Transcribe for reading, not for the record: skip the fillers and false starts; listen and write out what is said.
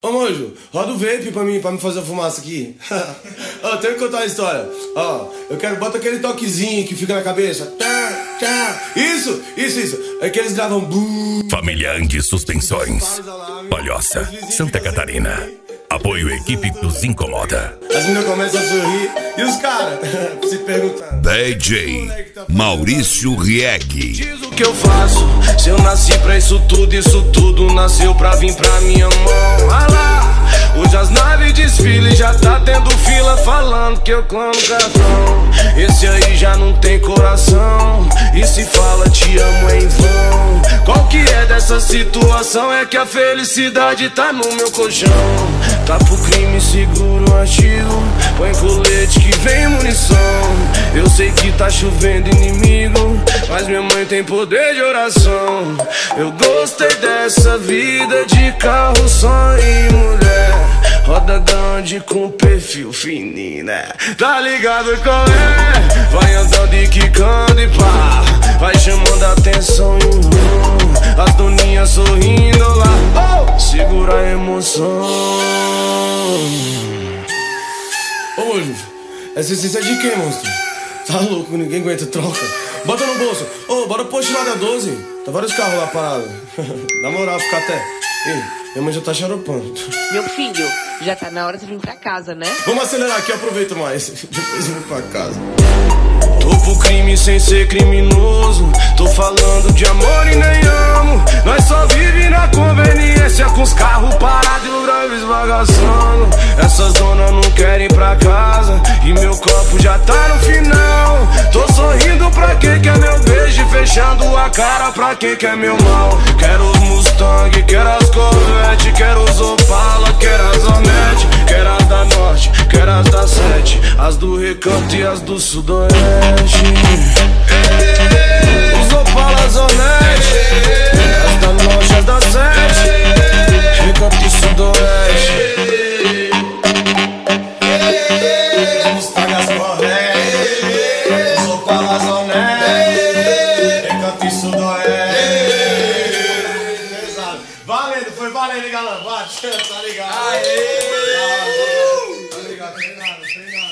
Ô, Mojo, roda o vape pra mim fazer a fumaça aqui. Ó, tenho que contar uma história. Ó, eu quero, bota aquele toquezinho que fica na cabeça. Tá, tá. Isso. É que eles gravam. Família Andes Suspensões, Palhoça, Santa Catarina. Apoio Equipe dos Incomoda. As meninas começam a sorrir e os caras se perguntando. DJ Maurício Rieg. Diz o que eu faço, se eu nasci pra isso tudo nasceu pra vir pra minha mão. Ah lá, hoje as naves desfilam, já tá tendo fila falando que eu clono cartão. Esse aí já não tem coração, e se fala te amo é em vão. Qual que é dessa situação? É que a felicidade tá no meu colchão. Tá pro crime, seguro o artigo, põe colete que vem munição. Eu sei que tá chovendo inimigo, mas minha mãe tem poder de oração. Eu gostei dessa vida de carro, só e mulher. Roda grande com perfil fininho, né? Tá ligado qual é? Vai andando e quicando e pá, vai chamando a atenção as doninhas sorrindo lá. Oh, segura a emoção. Ô, Mojo, essa essência é de quem, monstro? Tá louco, ninguém aguenta, troca. Bota no bolso. Ô, bora post lá da 12. Tá vários carros lá parados. Na moral, fica até. Ei, minha mãe já tá xaropando. Meu filho, já tá na hora de vir pra casa, né? Vamos acelerar aqui, eu aproveito mais. Depois eu vou pra casa. Tô pro crime sem ser criminoso, tô falando de amor e nem amo. Nós só vive na conveniência, com os carros parados e o drive esbagaçando. Essas donas não querem ir pra casa e meu copo já tá no final. Tô sorrindo pra quem quer meu beijo e fechando a cara pra quem quer meu mal. Quero os Mustang, quero as Corvette, quero os Opala, quero as Onete, quero as da Norte, quero as da Sete, as do Recanto e as do Sudoeste. Os Opala, as Onete, as da Norte, as da Sete, Recanto e Sudoeste. Os Mustang, as Corvette, os Opala, as Onete, Recanto e Sudoeste. Valendo, foi valendo, galera. Bate, tá ligado? Aê! Tá ligado, treinado.